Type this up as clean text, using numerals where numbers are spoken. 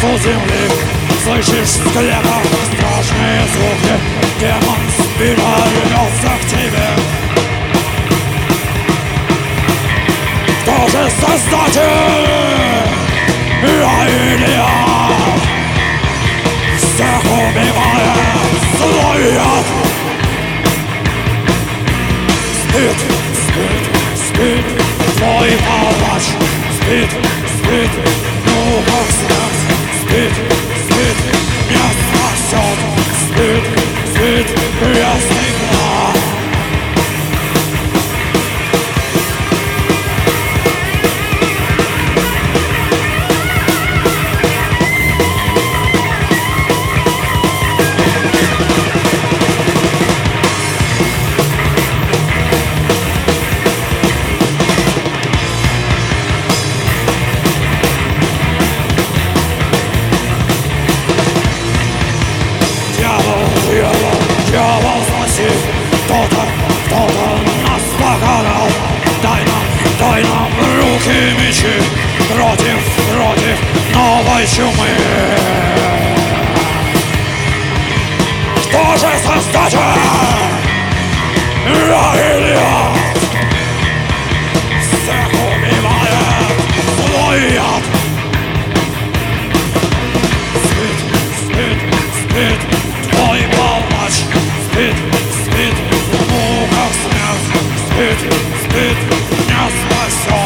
у земли. Слышишь склепа страшные звуки, демон спина рвется к тебе. Кто же создатель? Я или я? Всех убивает злой яд. Спит, спит, спит твой палач. Спит, спит, ну как смерть. Спит, спит, не спасет. Спит, спит, ясный глаз. Дьявол, спаси, кто-то нас покарал. Дай нам руки, мечи против новой чумы. Кто же создатель? Я или я? Всех убивает злой яд. Спит, спит, спит твой палач. Спит, спит, ну как смерть. Спит, спит, не спасет.